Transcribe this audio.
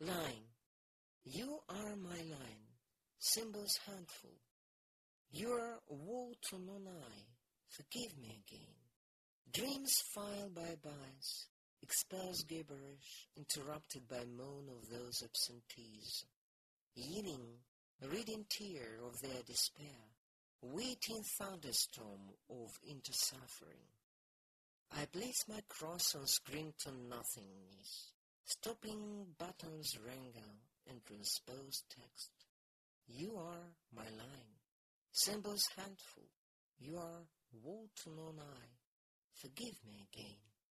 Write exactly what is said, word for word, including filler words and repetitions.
Line. You are my line, symbols handful. You're woe to none eye, forgive me again. Dreams filed by bias, exposed gibberish, interrupted by moan of those absentees. Yearning, reading tear of their despair, waiting thunderstorm of intersuffering. I place my cross on screen to nothingness, stopping buttons wrangle and transpose text. You are my line, symbols handful. You are woe to none eye, forgive me again.